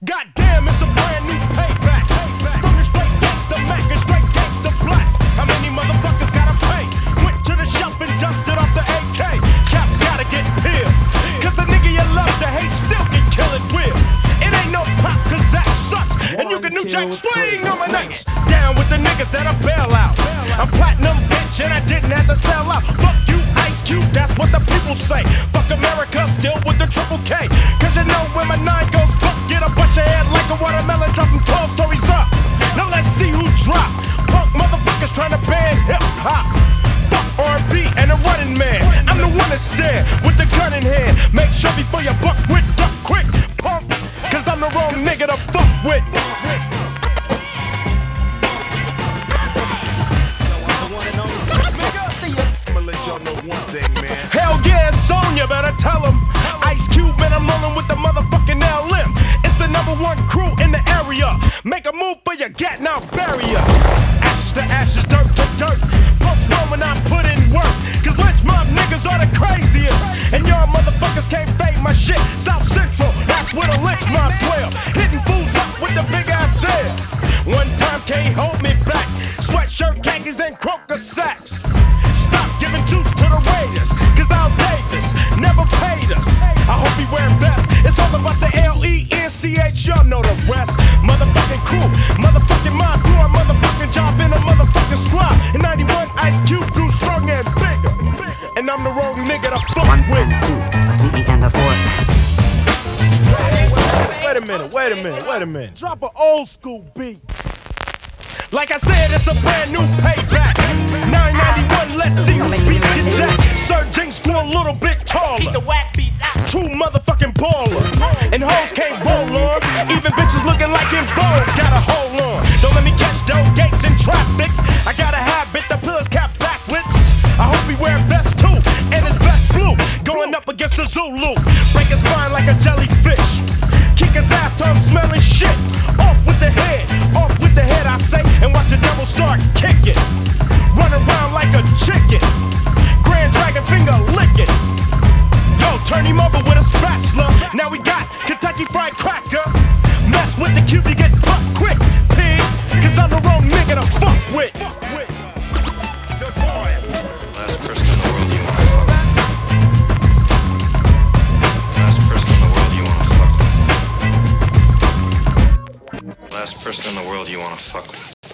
Goddamn, it's a brand new payback. From the straight gangsta Mac and straight gangsta Black. How many motherfuckers gotta pay? Went to the shop and dusted off the AK. Caps gotta get peeled. Cause the nigga you love to hate still can kill it will. It ain't no pop cause that sucks. And you can New Jack swing on my nuts. Down with the niggas that I bail out. I'm platinum bitch and I didn't have to sell out. Fuck you, Ice Cube, that's what the people say. Fuck America, still with the triple K. Cause you know when my nine goes buck, get a bunch of head like a watermelon, dropping 12 stories up. Now let's see who drop. Punk motherfuckers trying to ban hip hop. Fuck R&B and a running man. I'm the one that's there with the gun in hand. Make sure before you buck with duck quick, punk. Cause I'm the wrong nigga to fuck with. Hell yeah, it's on, you better tell him. Ice Cube, man, I'm rolling with the motherfucking LM. It's the #1 crew in the area. Make a move for your gat, now bury ya. Ashes to ashes, dirt to dirt. Punks run when I put in work. Cause lynch mob niggas are the craziest. And y'all motherfuckers can't fade my shit. South Central, that's where the lynch mob dwell. Hitting fools up with the big ass head. One time can't hold me back. Sweatshirt, khakis, and croaker sacks. Stop giving juice to the Raiders, cause Al Davis never paid us. I hope he wear vests. It's all about the L-E-N-C-H, y'all know the rest. Motherfucking crew, motherfucking mob, do our motherfucking job in a motherfucking squad. In 91, Ice Cube grew stronger and bigger. And I'm the wrong nigga to fuck with. 1 and 2, a 3 and a 4. Wait a minute. Drop an old school beat. Like I said, it's a brand new payback. 991, let's see who beats get jacked. Sir Jinx grew a little bit taller. Keep the whack beats out. True motherfucking baller. And hoes can't roll on. Even bitches looking like in vogue. Gotta hold on. Don't let me catch Doe Gates in traffic. I got a habit, the pillars cap backwards. I hope he wear vest too. And his best blue. Going up against the Zulu. Break his spine like a jellyfish. Kick his ass till I'm smelling shit. Off with the head. Off with the head, I say. And watch the devil start kicking. Run around like a chicken. Grand Dragon finger licking. Yo, turn him over with a spatula. Now we got Kentucky Fried Cracker. Mess with the cube, you get pumped quick, pig. Cause I'm the wrong nigga to fuck with. Last person in the world you wanna fuck with. Last person in the world you wanna fuck with. Last person in the world you wanna fuck with.